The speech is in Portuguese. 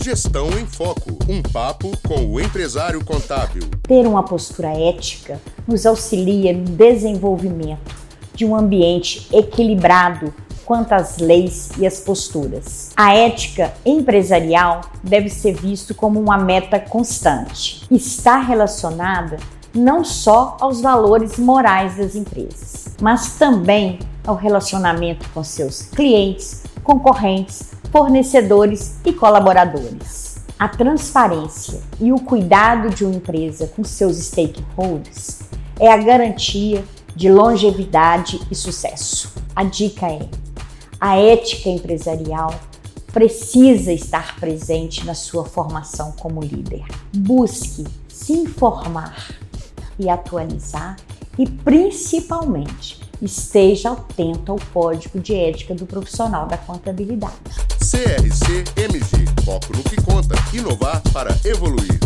Gestão em Foco, um papo com o empresário contábil. Ter uma postura ética nos auxilia no desenvolvimento de um ambiente equilibrado quanto às leis e às posturas. A ética empresarial deve ser vista como uma meta constante. Está relacionada não só aos valores morais das empresas, mas também ao relacionamento com seus clientes, concorrentes, fornecedores e colaboradores. A transparência e o cuidado de uma empresa com seus stakeholders é a garantia de longevidade e sucesso. A dica é: a ética empresarial precisa estar presente na sua formação como líder. Busque se informar e atualizar e, principalmente, esteja atento ao Código de Ética do Profissional da Contabilidade. CRC-MG, foco no que conta, inovar para evoluir.